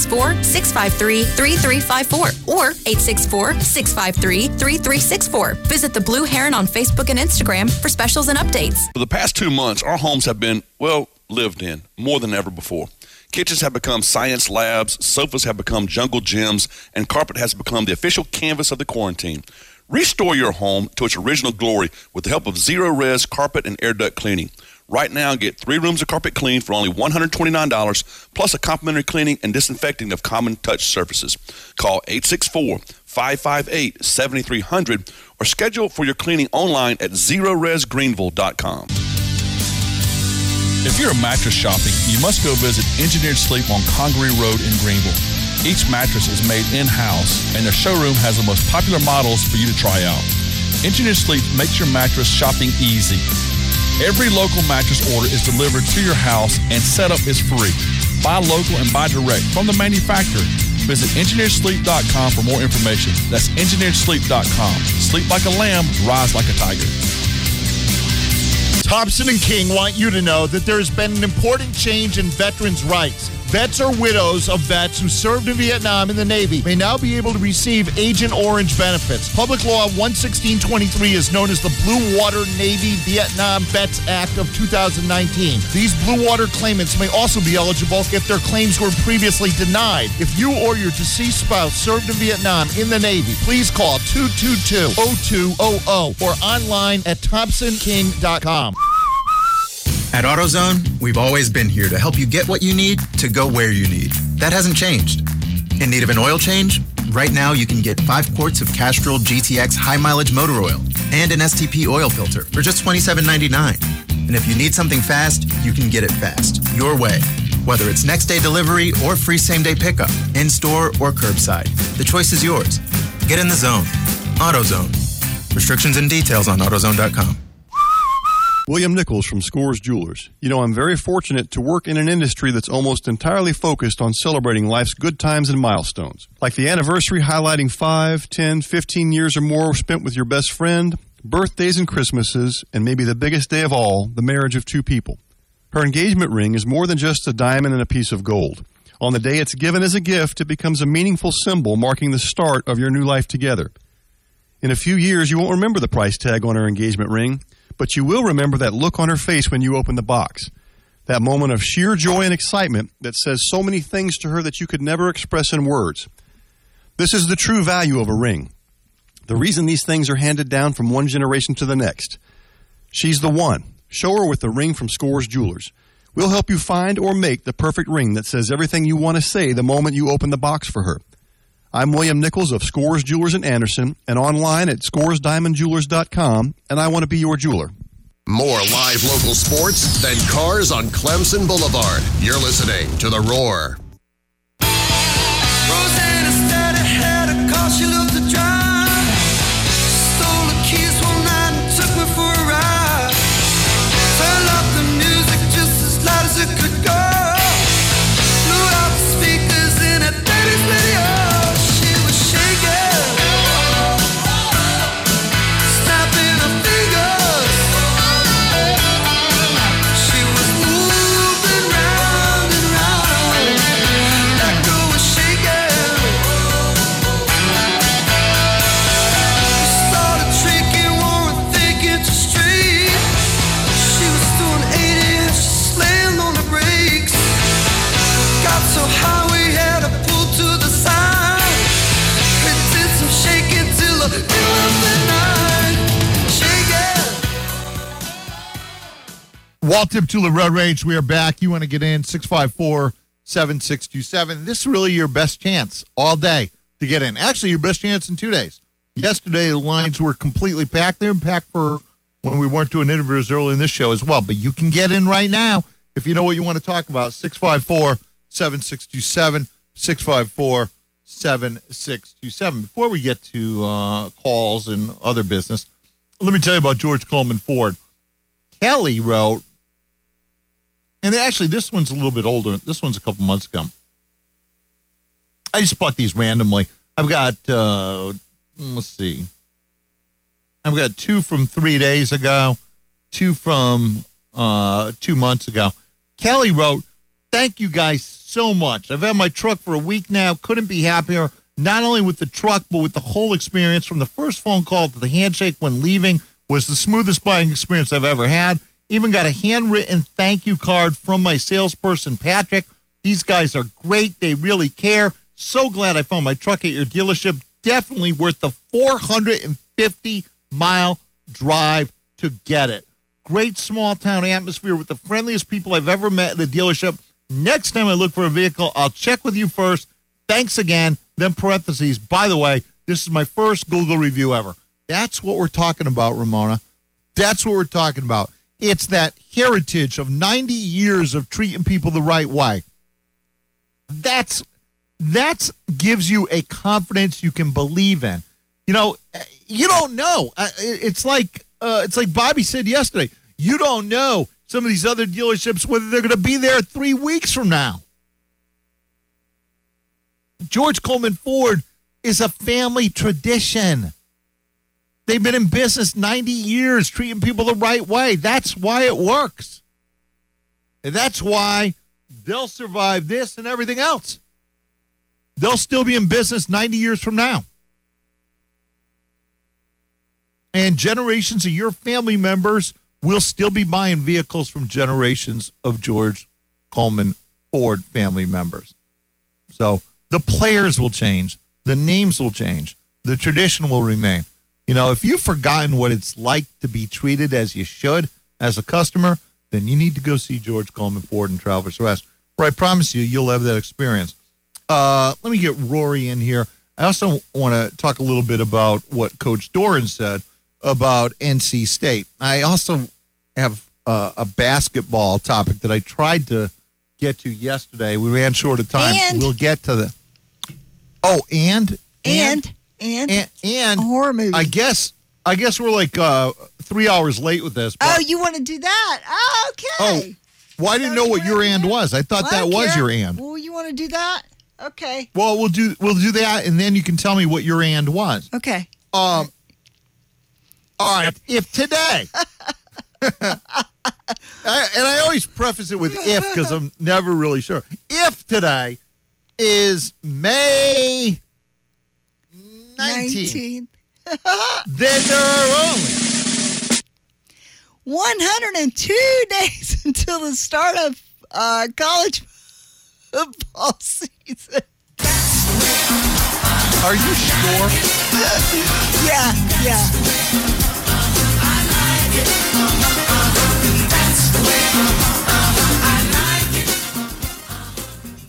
864-653-3354 or 864-653-3364. Visit the Blue Heron on Facebook and Instagram for specials and updates. For the past 2 months, our homes have been, lived in more than ever before. Kitchens have become science labs, sofas have become jungle gyms, and carpet has become the official canvas of the quarantine. Restore your home to its original glory with the help of Zero Res carpet and air duct cleaning. Right now, get 3 rooms of carpet cleaned for only $129, plus a complimentary cleaning and disinfecting of common touch surfaces. Call 864-558-7300 or schedule for your cleaning online at ZeroResGreenville.com. If you're a mattress shopping, you must go visit Engineered Sleep on Congaree Road in Greenville. Each mattress is made in-house, and their showroom has the most popular models for you to try out. Engineered Sleep makes your mattress shopping easy. Every local mattress order is delivered to your house, and setup is free. Buy local and buy direct from the manufacturer. Visit EngineeredSleep.com for more information. That's EngineeredSleep.com. Sleep like a lamb, rise like a tiger. Thompson and King want you to know that there has been an important change in veterans' rights. Vets or widows of vets who served in Vietnam in the Navy may now be able to receive Agent Orange benefits. Public Law 11623 is known as the Blue Water Navy Vietnam Vets Act of 2019. These Blue Water claimants may also be eligible if their claims were previously denied. If you or your deceased spouse served in Vietnam in the Navy, please call 222-0200 or online at thompsonking.com. At AutoZone, we've always been here to help you get what you need to go where you need. That hasn't changed. In need of an oil change? Right now, you can get 5 quarts of Castrol GTX high-mileage motor oil and an STP oil filter for just $27.99. And if you need something fast, you can get it fast, your way. Whether it's next-day delivery or free same-day pickup, in-store or curbside, the choice is yours. Get in the zone. AutoZone. Restrictions and details on AutoZone.com. William Nichols from Scores Jewelers. You know, I'm very fortunate to work in an industry that's almost entirely focused on celebrating life's good times and milestones. Like the anniversary highlighting 5, 10, 15 years or more spent with your best friend, birthdays and Christmases, and maybe the biggest day of all, the marriage of 2 people. Her engagement ring is more than just a diamond and a piece of gold. On the day it's given as a gift, it becomes a meaningful symbol marking the start of your new life together. In a few years, you won't remember the price tag on her engagement ring, but you will remember that look on her face when you open the box. That moment of sheer joy and excitement that says so many things to her that you could never express in words. This is the true value of a ring. The reason these things are handed down from one generation to the next. She's the one. Show her with the ring from Scores Jewelers. We'll help you find or make the perfect ring that says everything you want to say the moment you open the box for her. I'm William Nichols of Scores Jewelers in Anderson and online at scoresdiamondjewelers.com, and I want to be your jeweler. More live local sports than cars on Clemson Boulevard. You're listening to The Roar. Rosanna started had a call, she looked to drive. Stole the keys one night and took me for a ride. Turned up the music just as loud as it could go. Blew out the speakers in that baby's video. She was shaking, snapping her fingers. She was moving round and round. That girl was shaking. We started drinking, weren't thinking too straight. She was doing 80 and she slammed on the brakes. Got so high we had to pull to the side. We did some shaking till the middle of the night. Shaking. Walt Tiptula Road Rage, we are back. You want to get in, 654-7627. This is really your best chance all day to get in. Actually, your best chance in 2 days. Yesterday, the lines were completely packed. They were packed for when we weren't doing interviews early in this show as well. But you can get in right now if you know what you want to talk about. 654-7627, 654-7627. Before we get to calls and other business, let me tell you about George Coleman Ford. Kelly wrote, and actually this one's a little bit older. This one's a couple months ago. I just bought these randomly. I've got, let's see. I've got 2 from 3 days ago, 2 from 2 months ago. Kelly wrote, thank you guys so much. I've had my truck for a week now. Couldn't be happier, not only with the truck, but with the whole experience. From the first phone call to the handshake when leaving was the smoothest buying experience I've ever had. Even got a handwritten thank you card from my salesperson, Patrick. These guys are great. They really care. So glad I found my truck at your dealership. Definitely worth the 450-mile drive to get it. Great small town atmosphere with the friendliest people I've ever met at the dealership. Next time I look for a vehicle, I'll check with you first. Thanks again. Then parentheses. By the way, this is my first Google review ever. That's what we're talking about, Ramona. That's what we're talking about. It's that heritage of 90 years of treating people the right way. That gives you a confidence you can believe in. You know, you don't know. It's like Bobby said yesterday. You don't know some of these other dealerships whether they're going to be there 3 weeks from now. George Coleman Ford is a family tradition. They've been in business 90 years, treating people the right way. That's why it works. And that's why they'll survive this and everything else. They'll still be in business 90 years from now. And generations of your family members will still be buying vehicles from generations of George Coleman Ford family members. So the players will change. The names will change. The tradition will remain. You know, if you've forgotten what it's like to be treated as you should as a customer, then you need to go see George Coleman Ford in Travelers Rest, where I promise you'll have that experience. Let me get Rory in here. I also want to talk a little bit about what Coach Doran said about NC State. I also have a basketball topic that I tried to get to yesterday. We ran short of time. We'll get to the... Oh, and a horror movie. I guess we're like 3 hours late with this. Oh, you want to do that? Oh, okay. Oh, well, I didn't know what your and was. I thought that was your and. Well, you want to do that? Okay. Well, we'll do that, and then you can tell me what your and was. Okay. All right. If today, and I always preface it with if because I'm never really sure. If today is May 19th. Then there are only 102 days until the start of college football season. Are you sure? Yeah.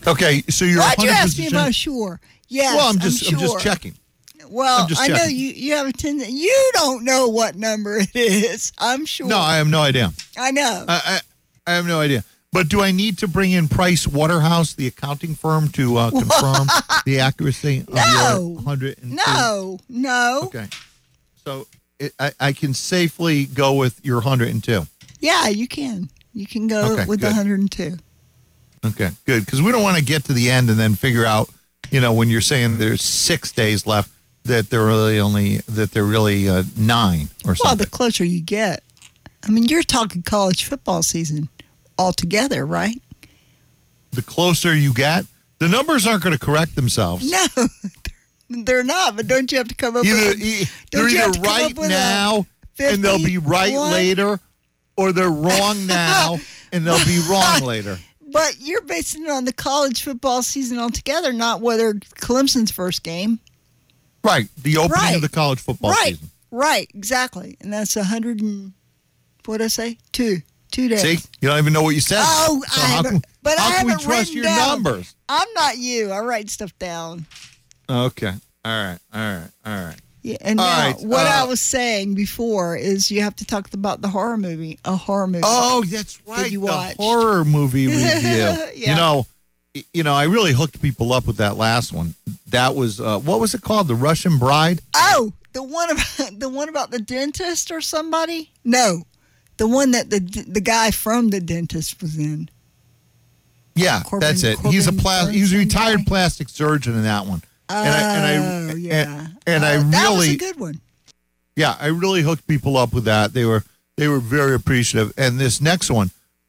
Okay, so you're Why'd 100%. you ask me about Shore? Yes, Well, I'm just sure. checking. Well, I'm just I know checking. you have a tendency. You don't know what number it is. I'm sure. No, I have no idea. I know. I have no idea. But do I need to bring in Price Waterhouse, the accounting firm, to confirm the accuracy of your 102? No. Okay. So I can safely go with your 102. Yeah, you can. You can go with the 102. Okay, good. Because we don't want to get to the end and then figure out, when you're saying there's 6 days left, that they're really 9 or something. Well, the closer you get. I mean, you're talking college football season altogether, right? The closer you get, the numbers aren't going to correct themselves. No, they're not. But don't you have to come up with they're either right now and they'll be right later, or they're wrong now and they'll be wrong later. But you're basing it on the college football season altogether, not whether Clemson's first game. Right, the opening of the college football season. Right, exactly. And that's 100 and, what did I say? 2 days. See, you don't even know what you said. Oh, so I haven't we trust your numbers? I'm not you. I write stuff down. Okay. All right. Yeah, and now, what I was saying before is you have to talk about the horror movie. A horror movie. Oh, that's right. That you watched. Horror movie review. Yeah. I really hooked people up with that last one. That was what was it called? The Russian Bride? Oh, the one about the dentist or somebody? No. The one that the guy from the dentist was in. Yeah, that's it. He's a retired plastic surgeon in that one. I really that was a good one. Yeah, I really hooked people up with that. They were very appreciative. And this next one,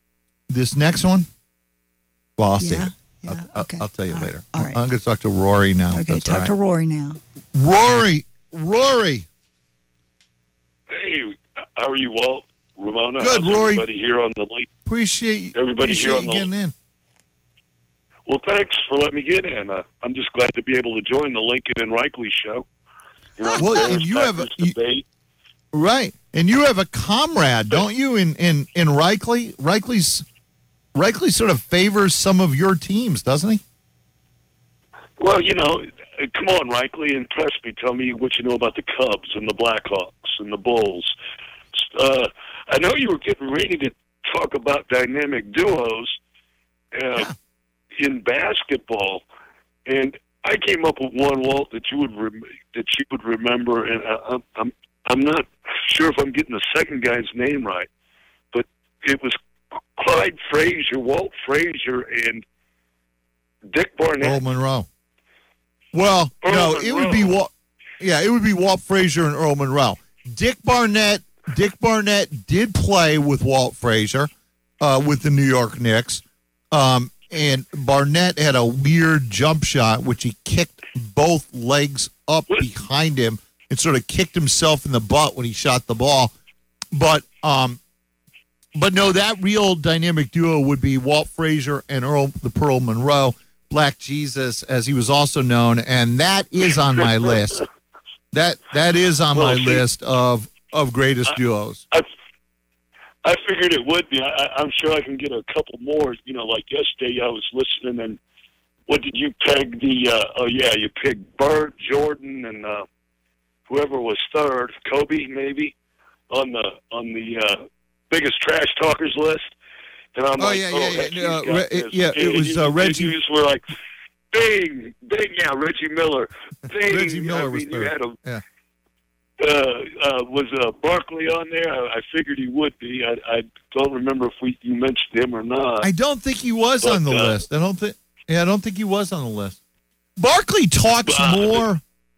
well, I'll see. Yeah, I'll tell you later. All right. I'm going to talk to Rory now. Okay, talk to Rory now. Rory. Hey, how are you, Walt? Ramona? Good, Rory. Everybody here on the link. Appreciate here on the getting in. Well, thanks for letting me get in. I'm just glad to be able to join the Lincoln and Reichley show. And you have a debate. Right, and you have a comrade, don't you? In Reichley, Reichley sort of favors some of your teams, doesn't he? Well, come on, Reichley, impress me. Tell me what you know about the Cubs and the Blackhawks and the Bulls. I know you were getting ready to talk about dynamic duos in basketball, and I came up with one, Walt, that you would remember, and I'm not sure if I'm getting the second guy's name right, but it was Clyde Frazier, Walt Frazier, and Dick Barnett. Earl Monroe. Well, it would be Walt Frazier and Earl Monroe. Dick Barnett did play with Walt Frazier with the New York Knicks. And Barnett had a weird jump shot, which he kicked both legs up behind him and sort of kicked himself in the butt when he shot the ball. But no, that real dynamic duo would be Walt Frazier and the Pearl Monroe, Black Jesus, as he was also known, and that is on my list. That is on my list of greatest duos. I figured it would be. I'm sure I can get a couple more. Like yesterday, I was listening, and what did you peg you pegged Bird, Jordan, and whoever was third, Kobe maybe, on the biggest trash talkers list. And I'm it was Reggie. You were like, bing, Reggie Miller. Bing. Reggie Miller was third. You had him. Was Barkley on there? I figured he would be. I don't remember if you mentioned him or not. I don't think he was on the list. I don't think he was on the list. Barkley talks more.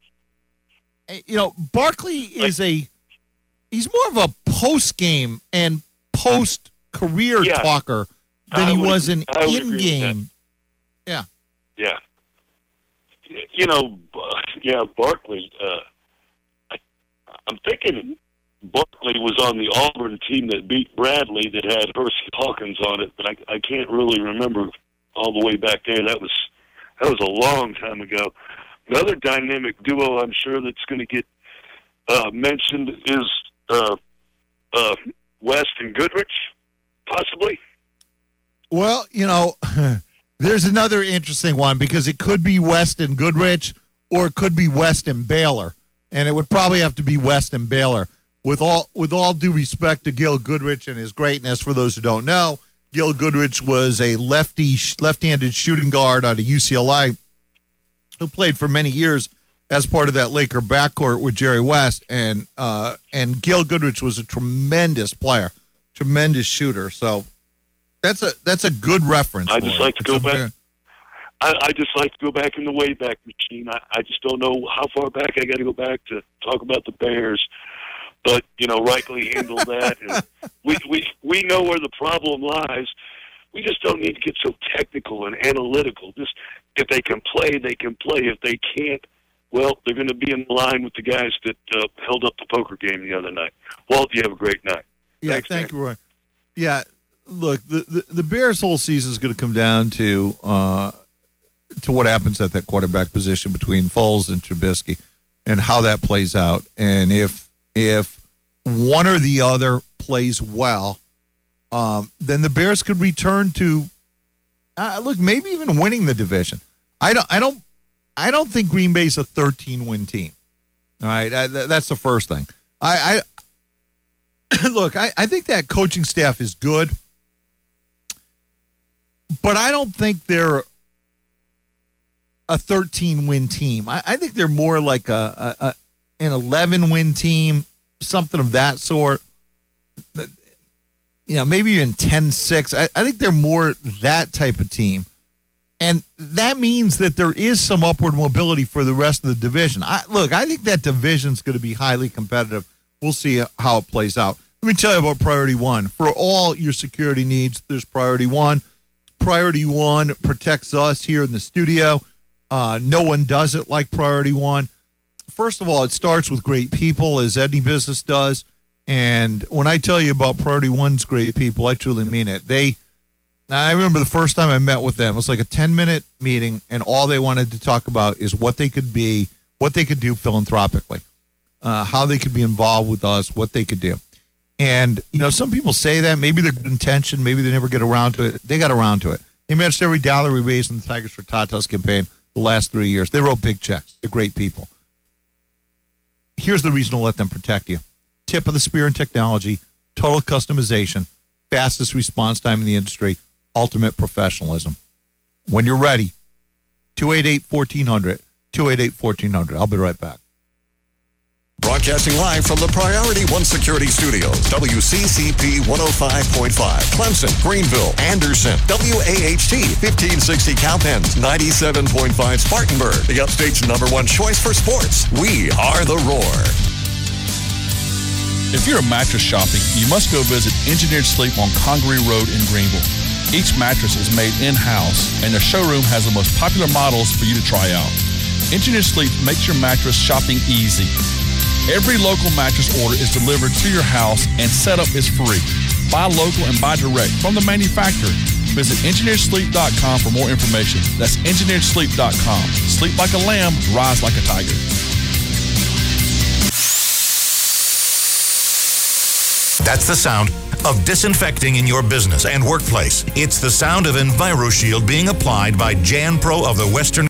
Barkley is he's more of a post game and post career talker than he was in game. Yeah. Yeah. Barkley. I'm thinking Barkley was on the Auburn team that beat Bradley that had Hersey Hawkins on it, but I can't really remember all the way back there. That was a long time ago. The other dynamic duo I'm sure that's going to get mentioned is West and Goodrich, possibly. Well, There's another interesting one because it could be West and Goodrich or it could be West and Baylor. And it would probably have to be West and Baylor. With all due respect to Gil Goodrich and his greatness, for those who don't know, Gil Goodrich was a left-handed shooting guard out of UCLA who played for many years as part of that Laker backcourt with Jerry West. And Gil Goodrich was a tremendous player, tremendous shooter. So that's a good reference. I just like to go back. I just like to go back in the Wayback Machine. I just don't know how far back I got to go back to talk about the Bears. But, rightly handle that. And we know where the problem lies. We just don't need to get so technical and analytical. Just if they can play, they can play. If they can't, well, they're going to be in line with the guys that held up the poker game the other night. Walt, you have a great night. Yeah, thank you, Roy. Yeah, look, the Bears' whole season is going to come down to what happens at that quarterback position between Foles and Trubisky and how that plays out. And if one or the other plays well, then the Bears could return to maybe even winning the division. I don't think Green Bay's a 13-win team. All right, that's the first thing. I think that coaching staff is good, but I don't think they're a 13-win team. I think they're more like an 11-win team, something of that sort. Maybe even 10-6. I think they're more that type of team. And that means that there is some upward mobility for the rest of the division. I think that division's going to be highly competitive. We'll see how it plays out. Let me tell you about Priority One. For all your security needs, there's Priority One. Priority One protects us here in the studio. No one does it like Priority One. First of all, it starts with great people, as any business does. And when I tell you about Priority One's great people, I truly mean it. I remember the first time I met with them, it was like a 10-minute meeting, and all they wanted to talk about is what they could be, what they could do philanthropically, how they could be involved with us, what they could do. And, some people say that. Maybe they're good intention. Maybe they never get around to it. They got around to it. They matched every dollar we raised in the Tigers for Tatas campaign the last 3 years. They wrote big checks. They're great people. Here's the reason to let them protect you. Tip of the spear in technology, total customization, fastest response time in the industry, ultimate professionalism. When you're ready, 288-1400, 288-1400. I'll be right back. Broadcasting live from the Priority One Security Studios, WCCP 105.5, Clemson, Greenville, Anderson, WAHT 1560 Cowpens, 97.5 Spartanburg, the Upstate's #1 choice for sports. We are the Roar. If you're a mattress shopping, you must go visit Engineered Sleep on Congaree Road in Greenville. Each mattress is made in-house, and their showroom has the most popular models for you to try out. Engineered Sleep makes your mattress shopping easy. Every local mattress order is delivered to your house, and setup is free. Buy local and buy direct from the manufacturer. Visit engineersleep.com for more information. That's engineersleep.com. Sleep like a lamb, rise like a tiger. That's the sound of disinfecting in your business and workplace. It's the sound of EnviroShield being applied by Jan Pro of the Western